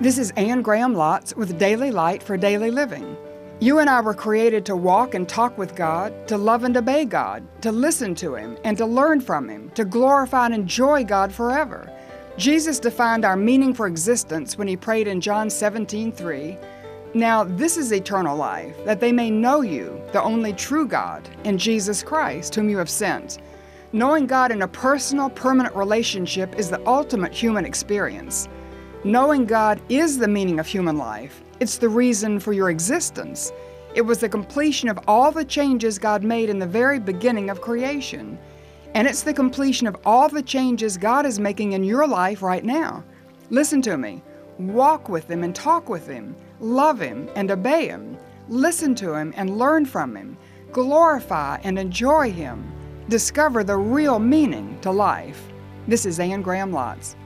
This is Anne Graham Lotz with Daily Light for Daily Living. You and I were created to walk and talk with God, to love and obey God, to listen to Him and to learn from Him, to glorify and enjoy God forever. Jesus defined our meaning for existence when He prayed in John 17:3, "Now this is eternal life, that they may know you, the only true God, and Jesus Christ, whom you have sent." Knowing God in a personal, permanent relationship is the ultimate human experience. Knowing God is the meaning of human life. It's the reason for your existence. It was the completion of all the changes God made in the very beginning of creation. And it's the completion of all the changes God is making in your life right now. Listen to me. Walk with Him and talk with Him. Love Him and obey Him. Listen to Him and learn from Him. Glorify and enjoy Him. Discover the real meaning to life. This is Anne Graham Lotz.